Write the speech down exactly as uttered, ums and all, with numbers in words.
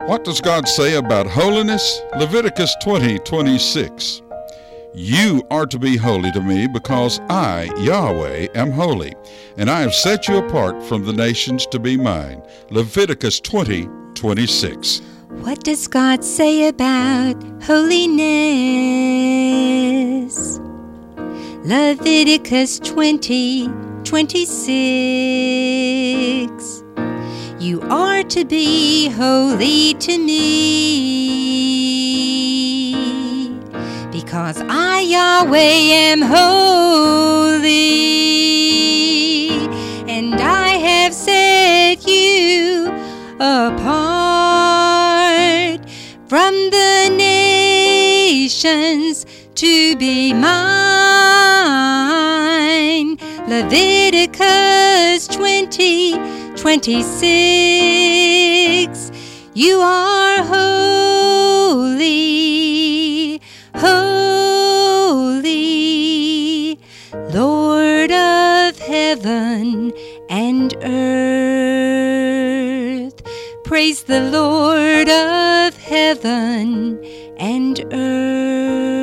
What does God say about holiness? Leviticus twenty twenty-six. You are to be holy to me because I, Yahweh, am holy, and I have set you apart from the nations to be mine. Leviticus twenty twenty-six. What does God say about holiness? Leviticus twenty twenty-six. You are to be holy to me, because I, Yahweh, am holy, and I have set you apart from the nations to be mine. Leviticus twenty twenty-six. You are holy, holy, Lord of heaven and earth. Praise the Lord of heaven and earth.